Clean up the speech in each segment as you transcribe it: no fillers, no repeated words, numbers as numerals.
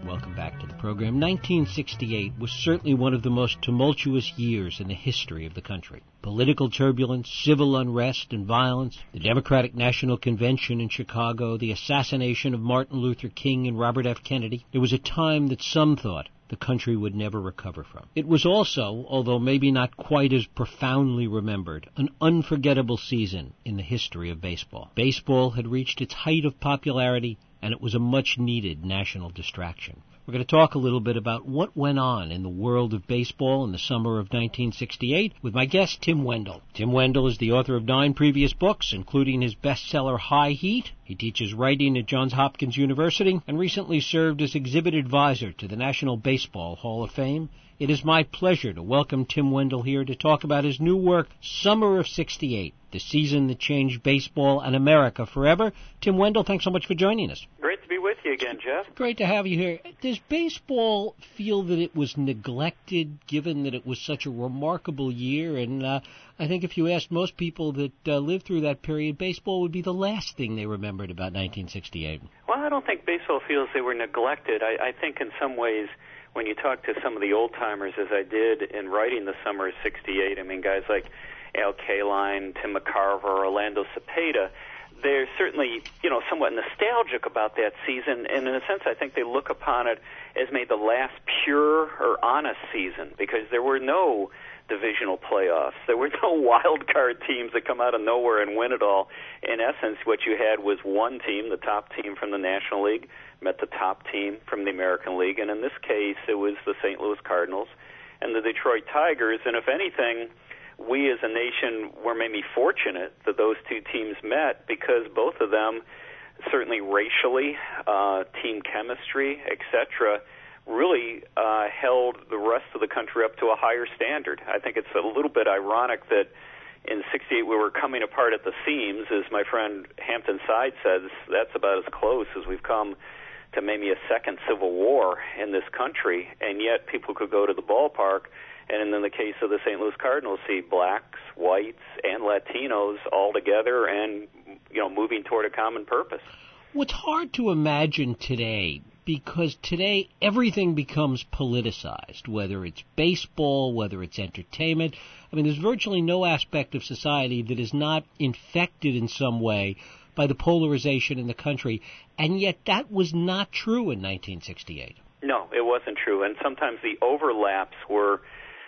Welcome back to the program. 1968 was certainly one of the most tumultuous years in the history of the country. Political turbulence, civil unrest and violence, the Democratic National Convention in Chicago, the assassination of Martin Luther King and Robert F. Kennedy. It was a time that some thought the country would never recover from. It was also, although maybe not quite as profoundly remembered, an unforgettable season in the history of baseball. Baseball had reached its height of popularity, and it was a much-needed national distraction. We're going to talk a little bit about what went on in the world of baseball in the summer of 1968 with my guest, Tim Wendell. Tim Wendell is the author of 9 previous books, including his bestseller High Heat. He teaches writing at Johns Hopkins University and recently served as exhibit advisor to the National Baseball Hall of Fame. It is my pleasure to welcome Tim Wendell here to talk about his new work, Summer of '68, the season that changed baseball and America forever. Tim Wendell, thanks so much for joining us. Great to be with you again, Jeff. Great to have you here. Does baseball feel that it was neglected, given that it was such a remarkable year? And I think if you asked most people that lived through that period, baseball would be the last thing they remembered about 1968. Well, I don't think baseball feels they were neglected. I think in some ways, when you talk to some of the old-timers, as I did in writing the summer of '68, I mean, guys like Al Kaline, Tim McCarver, Orlando Cepeda, they're certainly, somewhat nostalgic about that season, and in a sense, I think they look upon it as maybe the last pure or honest season, because there were no divisional playoffs. There were no wild card teams that come out of nowhere and win it all. In essence, what you had was one team, the top team from the National League, met the top team from the American League, and in this case, it was the St. Louis Cardinals and the Detroit Tigers, and if anything, we as a nation were maybe fortunate that those two teams met, because both of them, certainly racially, team chemistry, etc., really held the rest of the country up to a higher standard. I think it's a little bit ironic that in '68 we were coming apart at the seams. As my friend Hampton Side says, that's about as close as we've come to maybe a second civil war in this country, and yet people could go to the ballpark and in the case of the St. Louis Cardinals, see blacks, whites, and Latinos all together and, moving toward a common purpose. What's hard to imagine today, because today everything becomes politicized, whether it's baseball, whether it's entertainment. I mean, there's virtually no aspect of society that is not infected in some way by the polarization in the country, and yet that was not true in 1968. No, it wasn't true, and sometimes the overlaps were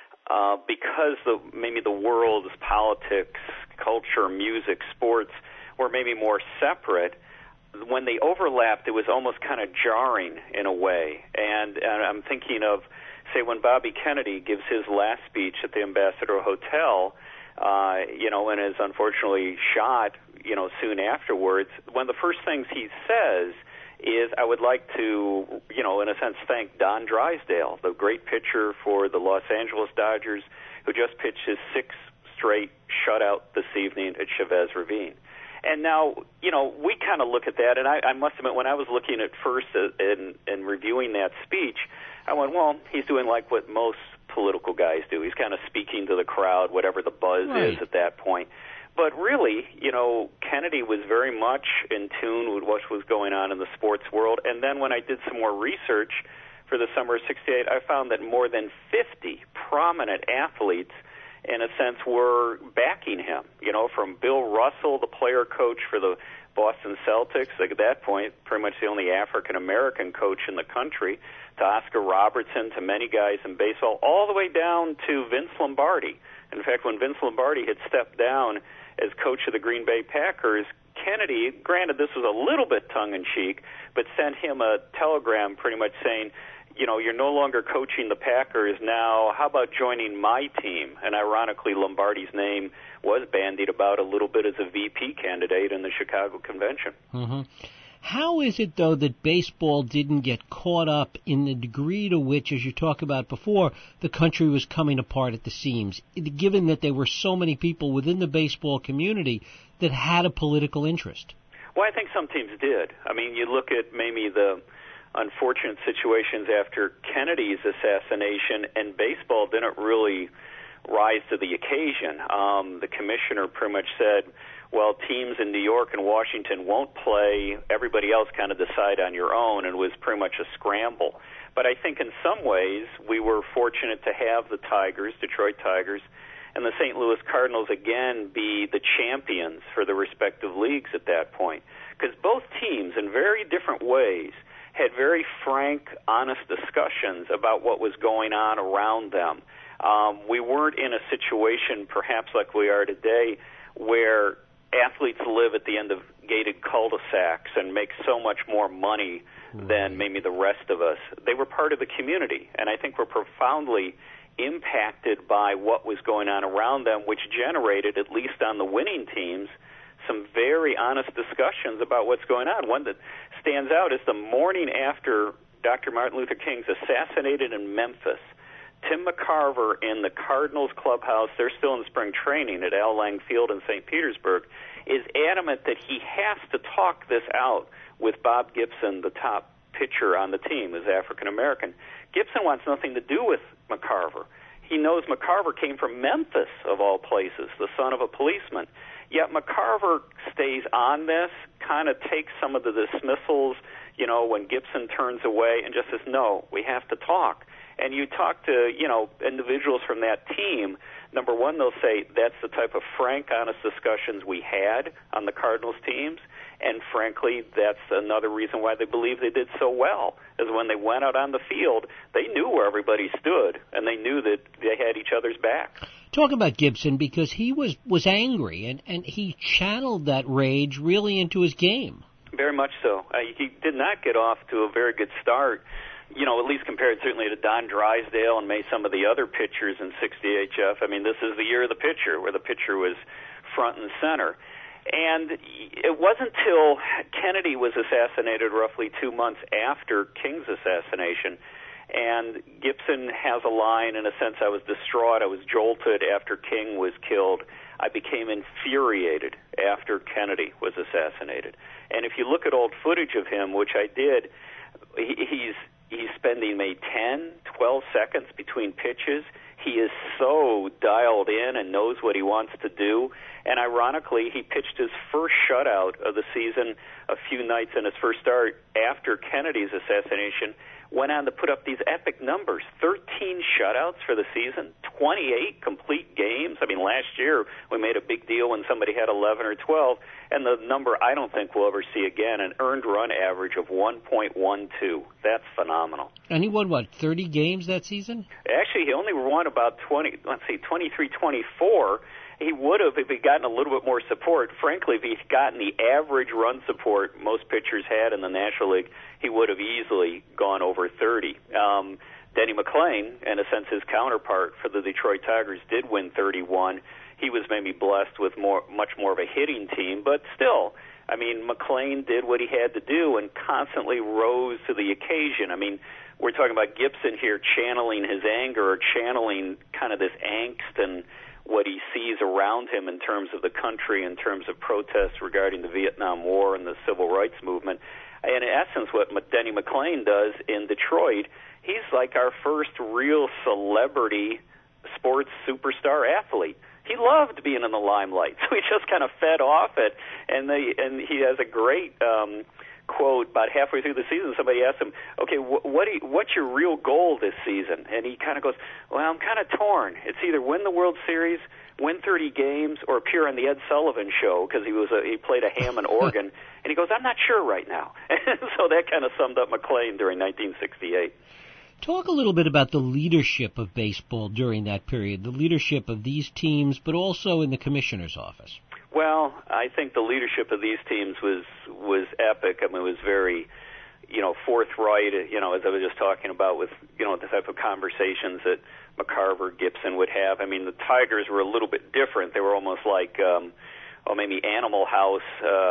because maybe the world's politics, culture, music, sports were maybe more separate. When they overlapped, it was almost kind of jarring in a way. And I'm thinking of, say, when Bobby Kennedy gives his last speech at the Ambassador Hotel, and is unfortunately shot, soon afterwards, one of the first things he says is, I would like to, in a sense, thank Don Drysdale, the great pitcher for the Los Angeles Dodgers, who just pitched his 6th straight shutout this evening at Chavez Ravine. And now, we kind of look at that, and I must admit, when I was looking at first and reviewing that speech, I went, well, he's doing like what most political guys do. He's kind of speaking to the crowd, whatever the buzz is at that point. But really, Kennedy was very much in tune with what was going on in the sports world. And then when I did some more research for the summer of '68, I found that more than 50 prominent athletes, in a sense, were backing him. From Bill Russell, the player coach for the Boston Celtics, at that point, pretty much the only African-American coach in the country, to Oscar Robertson, to many guys in baseball, all the way down to Vince Lombardi. In fact, when Vince Lombardi had stepped down as coach of the Green Bay Packers, Kennedy, granted this was a little bit tongue-in-cheek, but sent him a telegram pretty much saying, you're no longer coaching the Packers now. How about joining my team? And ironically, Lombardi's name was bandied about a little bit as a VP candidate in the Chicago Convention. Mm-hmm. How is it, though, that baseball didn't get caught up in the degree to which, as you talked about before, the country was coming apart at the seams, given that there were so many people within the baseball community that had a political interest? Well, I think some teams did. I mean, you look at maybe the unfortunate situations after Kennedy's assassination, and baseball didn't really rise to the occasion. The commissioner pretty much said, well, teams in New York and Washington won't play. Everybody else kind of decide on your own, and it was pretty much a scramble. But I think in some ways we were fortunate to have the Tigers, Detroit Tigers, and the St. Louis Cardinals again be the champions for the respective leagues at that point. Because both teams, in very different ways, had very frank, honest discussions about what was going on around them. We weren't in a situation, perhaps like we are today, where athletes live at the end of gated cul-de-sacs and make so much more money than maybe the rest of us. They were part of the community, and I think were profoundly impacted by what was going on around them, which generated, at least on the winning teams, some very honest discussions about what's going on. One that stands out is the morning after Dr. Martin Luther King's assassinated in Memphis, Tim McCarver in the Cardinals clubhouse, they're still in spring training at Al Lang Field in St. Petersburg, is adamant that he has to talk this out with Bob Gibson, the top pitcher on the team, who's African-American. Gibson wants nothing to do with McCarver. He knows McCarver came from Memphis, of all places, the son of a policeman. Yet McCarver stays on this, kind of takes some of the dismissals, when Gibson turns away and just says, no, we have to talk. And you talk to, individuals from that team, number one, they'll say that's the type of frank, honest discussions we had on the Cardinals teams. And frankly, that's another reason why they believe they did so well, is when they went out on the field, they knew where everybody stood, and they knew that they had each other's back. Talk about Gibson, because he was angry, and he channeled that rage really into his game. Very much so. He did not get off to a very good start, at least compared certainly to Don Drysdale and maybe some of the other pitchers in 60 HF. I mean, this is the year of the pitcher, where the pitcher was front and center. And it wasn't till Kennedy was assassinated roughly 2 months after King's assassination, and Gibson has a line, in a sense, I was distraught, I was jolted after King was killed. I became infuriated after Kennedy was assassinated. And if you look at old footage of him, which I did, he's spending maybe 10, 12 seconds between pitches. He is so dialed in and knows what he wants to do. And ironically, he pitched his first shutout of the season a few nights in his first start after Kennedy's assassination, went on to put up these epic numbers, 13 shutouts for the season, 28 complete games. I mean, last year we made a big deal when somebody had 11 or 12, and the number I don't think we'll ever see again, an earned run average of 1.12. That's phenomenal. And he won, 30 games that season? Actually, he only won about 23, 24. He would have if he'd gotten a little bit more support. Frankly, if he'd gotten the average run support most pitchers had in the National League, he would have easily gone over 30. Denny McLain, in a sense his counterpart for the Detroit Tigers, did win 31. He was maybe blessed with much more of a hitting team, but still, I mean, McLain did what he had to do and constantly rose to the occasion. I mean, we're talking about Gibson here channeling his anger or channeling kind of this angst and what he sees around him in terms of the country, in terms of protests regarding the Vietnam War and the Civil Rights Movement. And in essence, what Denny McLain does in Detroit, he's like our first real celebrity sports superstar athlete. He loved being in the limelight, so he just kind of fed off it. And he has a great quote about halfway through the season. Somebody asked him, okay, what's your real goal this season? And he kind of goes, well, I'm kind of torn. It's either win the World Series, win 30 games, or appear on the Ed Sullivan Show, because he played a Hammond organ. And he goes, I'm not sure right now. So that kind of summed up McLain during 1968. Talk a little bit about the leadership of baseball during that period, the leadership of these teams, but also in the commissioner's office. Well, I think the leadership of these teams was epic. I mean, it was very, forthright, as I was just talking about with, the type of conversations that McCarver, Gibson would have. I mean, the Tigers were a little bit different. They were almost like, maybe Animal House,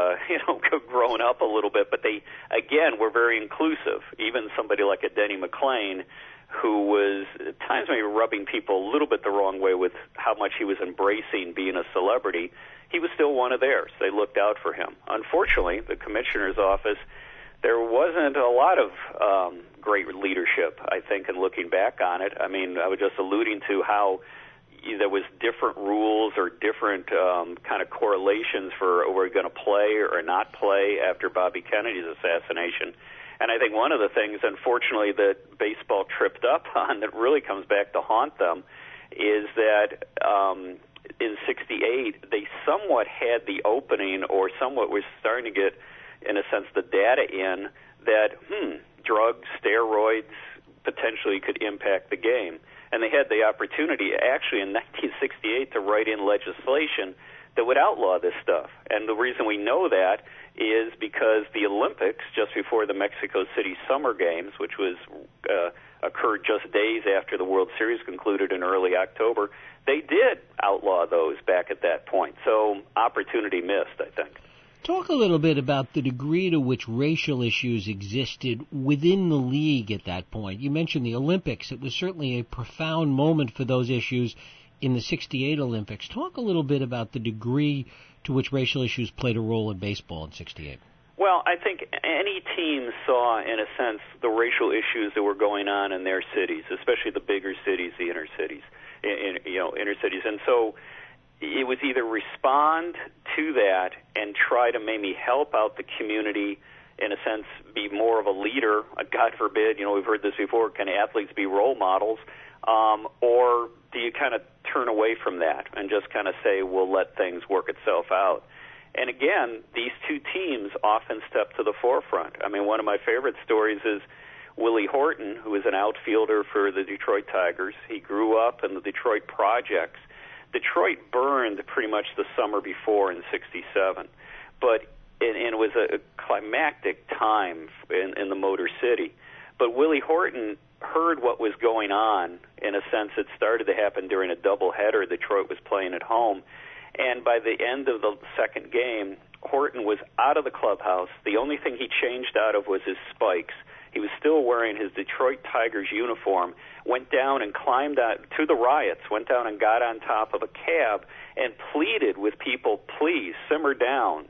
growing up a little bit. But they, again, were very inclusive. Even somebody like a Denny McLain, who was at times maybe rubbing people a little bit the wrong way with how much he was embracing being a celebrity, he was still one of theirs. They looked out for him. Unfortunately, the commissioner's office, there wasn't a lot of great leadership, I think, in looking back on it. I mean, I was just alluding to how, there was different rules or different kind of correlations for were we going to play or not play after Bobby Kennedy's assassination. And I think one of the things, unfortunately, that baseball tripped up on that really comes back to haunt them is that in '68 they somewhat had the opening, or somewhat was starting to get, in a sense, the data in that drugs, steroids potentially could impact the game. And they had the opportunity, actually, in 1968 to write in legislation that would outlaw this stuff. And the reason we know that is because the Olympics, just before the Mexico City Summer Games, which was occurred just days after the World Series concluded in early October, they did outlaw those back at that point. So opportunity missed, I think. Talk a little bit about the degree to which racial issues existed within the league at that point. You mentioned the Olympics. It was certainly a profound moment for those issues in the '68 Olympics. Talk a little bit about the degree to which racial issues played a role in baseball in '68. Well, I think any team saw, in a sense, the racial issues that were going on in their cities, especially the bigger cities, the inner cities, inner cities. And so it was either respond to that and try to maybe help out the community, in a sense, be more of a leader. God forbid, we've heard this before, can athletes be role models? Or do you kind of turn away from that and just kind of say, we'll let things work itself out? And again, these two teams often step to the forefront. I mean, one of my favorite stories is Willie Horton, who was an outfielder for the Detroit Tigers. He grew up in the Detroit projects. Detroit burned pretty much the summer before in '67, but it was a climactic time in the Motor City. But Willie Horton heard what was going on. In a sense, it started to happen during a doubleheader. Detroit was playing at home, and by the end of the second game, Horton was out of the clubhouse. The only thing he changed out of was his spikes. He was still wearing his Detroit Tigers uniform, went down and climbed out to the riots, went down and got on top of a cab and pleaded with people, please, simmer down.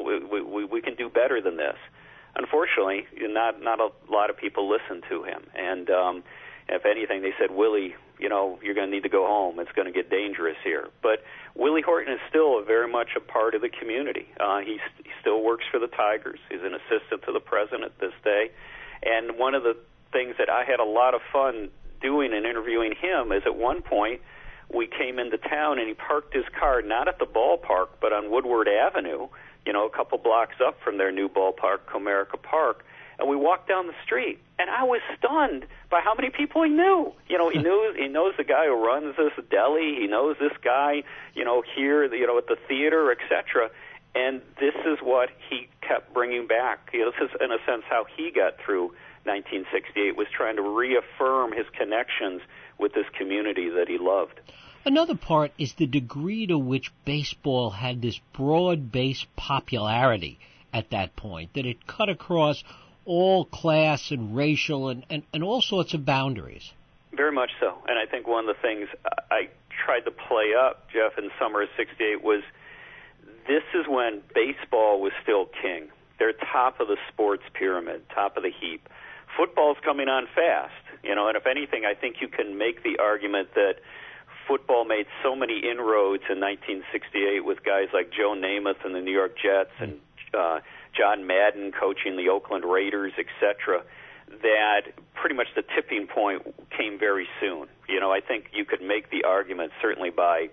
We can do better than this. Unfortunately, not a lot of people listened to him. And if anything, they said, Willie, you're going to need to go home. It's going to get dangerous here. But Willie Horton is still very much a part of the community. He still works for the Tigers. He's an assistant to the president this day. And one of the things that I had a lot of fun doing and interviewing him is at one point we came into town and he parked his car not at the ballpark but on Woodward Avenue, a couple blocks up from their new ballpark, Comerica Park, and we walked down the street and I was stunned by how many people he knew. He knows the guy who runs this deli, he knows this guy, here, at the theater, etc. And this is what he kept bringing back. This is, in a sense, how he got through 1968, was trying to reaffirm his connections with this community that he loved. Another part is the degree to which baseball had this broad-based popularity at that point, that it cut across all class and racial and all sorts of boundaries. Very much so. And I think one of the things I tried to play up, Jeff, in summer of '68 was this is when baseball was still king. They're top of the sports pyramid, top of the heap. Football's coming on fast, and if anything, I think you can make the argument that football made so many inroads in 1968 with guys like Joe Namath and the New York Jets and John Madden coaching the Oakland Raiders, etc., that pretty much the tipping point came very soon. I think you could make the argument, certainly by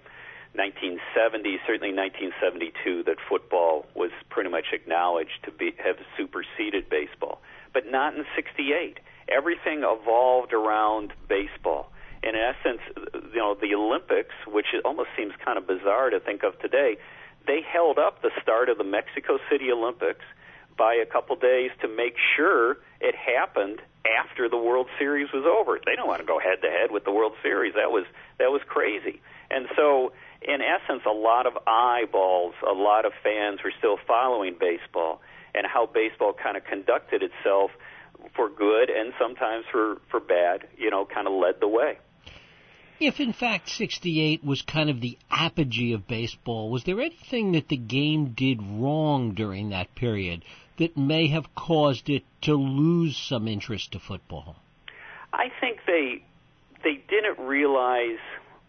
1970, certainly 1972, that football was pretty much acknowledged to have superseded baseball. But not in '68. Everything evolved around baseball. And in essence, the Olympics, which it almost seems kind of bizarre to think of today, they held up the start of the Mexico City Olympics by a couple days to make sure it happened after the World Series was over. They don't want to go head-to-head with the World Series. That was crazy. And so, in essence, a lot of eyeballs, a lot of fans were still following baseball and how baseball kind of conducted itself for good and sometimes for bad, kind of led the way. If, in fact, '68 was kind of the apogee of baseball, was there anything that the game did wrong during that period that may have caused it to lose some interest to football? I think they didn't realize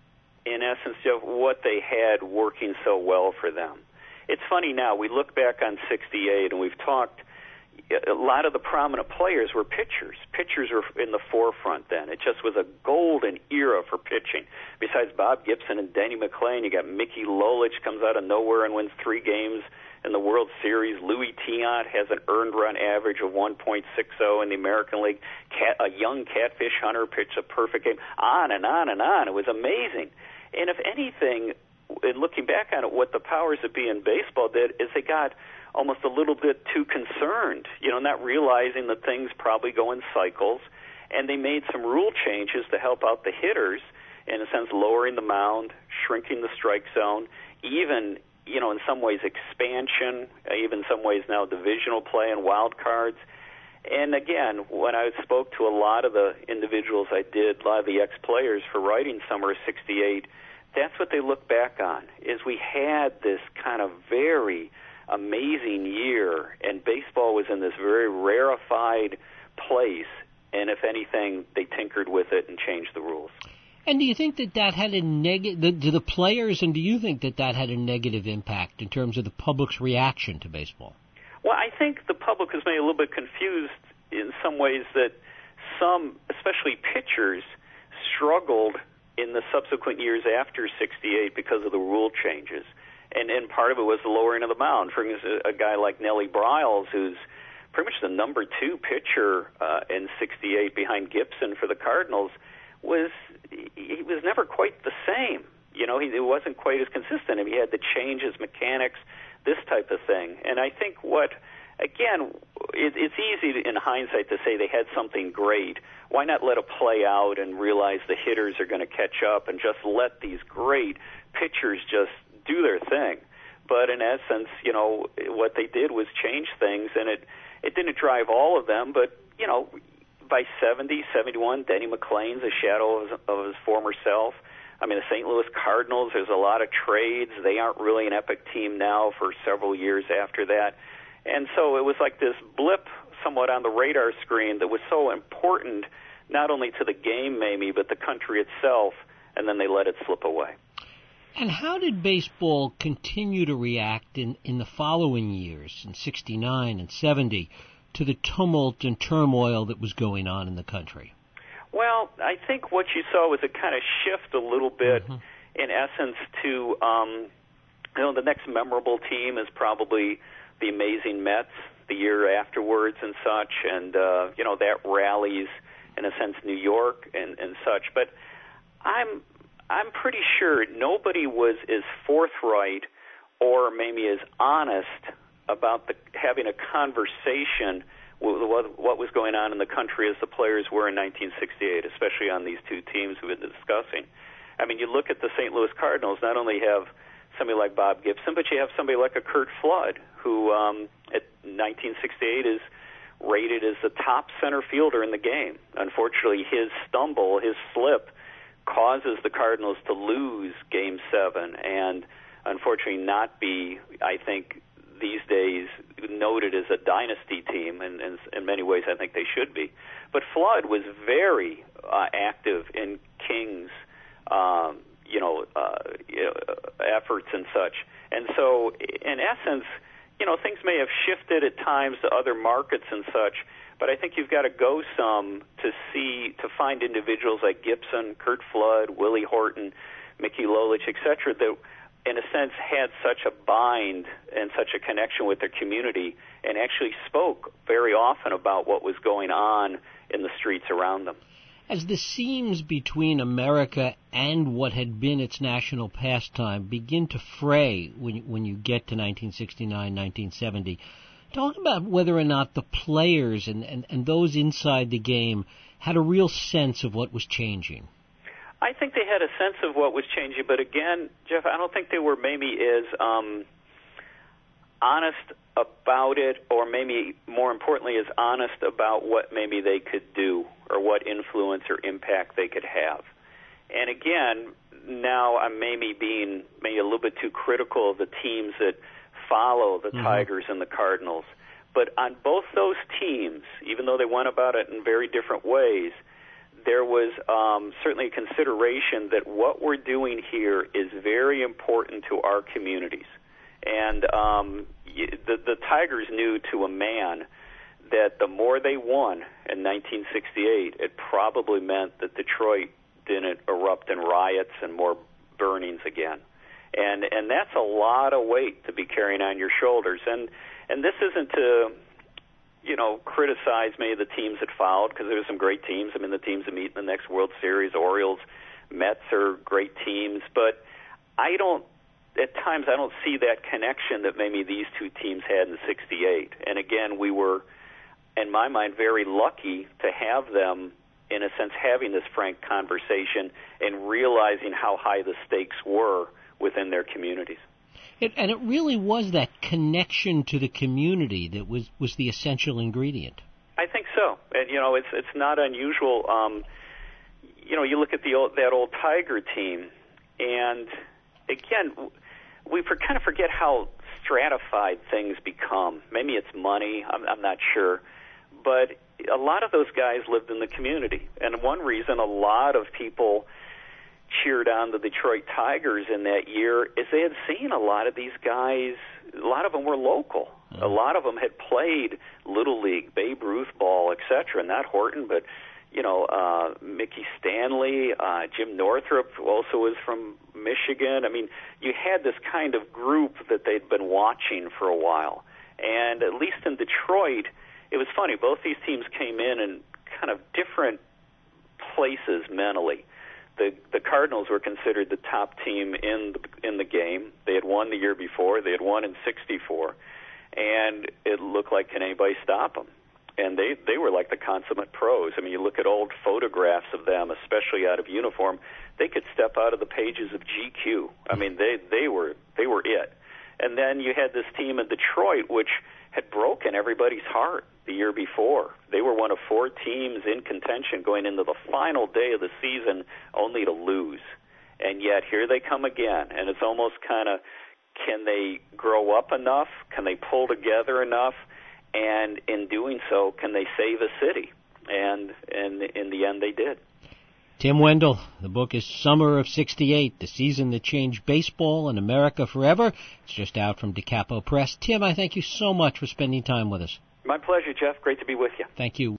in essence, of what they had working so well for them. It's funny now, we look back on 68, and we've talked, a lot of the prominent players were pitchers. Pitchers were in the forefront then. It just was a golden era for pitching. Besides Bob Gibson and Denny McLain, you got Mickey Lolich comes out of nowhere and wins 3 games in the World Series. Louis Tiant has an earned run average of 1.60 in the American League. A young Catfish Hunter pitched a perfect game. On and on and on. It was amazing. And if anything, in looking back on it, what the powers that be in baseball did is they got almost a little bit too concerned, not realizing that things probably go in cycles. And they made some rule changes to help out the hitters, in a sense, lowering the mound, shrinking the strike zone, even, in some ways expansion, even in some ways now divisional play and wild cards. And again, when I spoke to a lot of the individuals I did, a lot of the ex-players for writing Summer of 68, that's what they look back on, is we had this kind of very amazing year, and baseball was in this very rarefied place, and if anything, they tinkered with it and changed the rules. And do you think that had a negative, do the players, and do you think that had a negative impact in terms of the public's reaction to baseball? Well, I think the public was maybe a little bit confused in some ways that some, especially pitchers, struggled in the subsequent years after 68 because of the rule changes. And part of it was the lowering of the mound. For instance, a guy like Nellie Briles, who's pretty much the number 2 pitcher in 68 behind Gibson for the Cardinals, he was never quite the same. He wasn't quite as consistent. He had to change his mechanics, this type of thing. And I think it's easy in hindsight to say they had something great. Why not let it play out and realize the hitters are going to catch up and just let these great pitchers just do their thing? But in essence, what they did was change things, and it didn't drive all of them, but, by 70, 71, Denny McLain's a shadow of his former self. I mean, the St. Louis Cardinals, there's a lot of trades. They aren't really an epic team now for several years after that. And so it was like this blip somewhat on the radar screen that was so important, not only to the game, maybe, but the country itself, and then they let it slip away. And how did baseball continue to react in the following years, in 69 and 70, to the tumult and turmoil that was going on in the country? Well, I think what you saw was a kind of shift a little bit, in essence, to, the next memorable team is probably the amazing Mets the year afterwards and such, and, that rallies, in a sense, New York and such. But I'm pretty sure nobody was as forthright or maybe as honest about having a conversation with what was going on in the country as the players were in 1968, especially on these 2 teams we've been discussing. I mean, you look at the St. Louis Cardinals, not only have somebody like Bob Gibson, but you have somebody like a Curt Flood, who at 1968 is rated as the top center fielder in the game. Unfortunately, his slip, causes the Cardinals to lose Game 7 and unfortunately not be, I think, these days noted as a dynasty team, and in many ways I think they should be. But Flood was very active in King's efforts and such. And so, in essence, things may have shifted at times to other markets and such, but I think you've got to go some to find individuals like Gibson, Curt Flood, Willie Horton, Mickey Lolich, etc., that in a sense had such a bind and such a connection with their community and actually spoke very often about what was going on in the streets around them. As the seams between America and what had been its national pastime begin to fray when you get to 1969, 1970, talk about whether or not the players and those inside the game had a real sense of what was changing. I think they had a sense of what was changing, but again, Jeff, I don't think they were maybe as honest about it, or maybe more importantly, as honest about what maybe they could do or what influence or impact they could have. And again, now I'm maybe being a little bit too critical of the teams that follow the Tigers and the Cardinals. But on both those teams, even though they went about it in very different ways, there was certainly a consideration that what we're doing here is very important to our communities. And the Tigers knew to a man that the more they won in 1968, it probably meant that Detroit didn't erupt in riots and more burnings again. And that's a lot of weight to be carrying on your shoulders. And this isn't to, criticize many of the teams that followed, because there's some great teams. I mean, the teams that meet in the next World Series, Orioles, Mets are great teams. But at times I don't see that connection that maybe these two teams had in '68. And again, we were, in my mind, very lucky to have them, in a sense, having this frank conversation and realizing how high the stakes were within their communities. And it really was that connection to the community that was the essential ingredient. I think so. And, it's not unusual. You look at that old Tiger team, and, again, we kind of forget how stratified things become. Maybe it's money. I'm not sure. But a lot of those guys lived in the community. And one reason a lot of people cheered on the Detroit Tigers in that year is they had seen a lot of these guys. A lot of them were local. A lot of them had played Little League, Babe Ruth ball, etc. Not Horton, but Mickey Stanley, Jim Northrup also was from Michigan. I mean, you had this kind of group that they'd been watching for a while. And at least in Detroit, it was funny. Both these teams came in kind of different places mentally. The Cardinals were considered the top team in the game. They had won the year before. They had won in '64, and it looked like, can anybody stop them? And they were like the consummate pros. I mean, you look at old photographs of them, especially out of uniform. They could step out of the pages of GQ. I mean, they were it. And then you had this team in Detroit, which had broken everybody's heart the year before. They were one of 4 teams in contention going into the final day of the season, only to lose. And yet here they come again, and it's almost kind of, can they grow up enough? Can they pull together enough? And in doing so, can they save a city? And in the end, they did. Tim Wendell, the book is Summer of '68, the season that changed baseball and America forever. It's just out from DeCapo Press. Tim, I thank you so much for spending time with us. My pleasure, Jeff. Great to be with you. Thank you.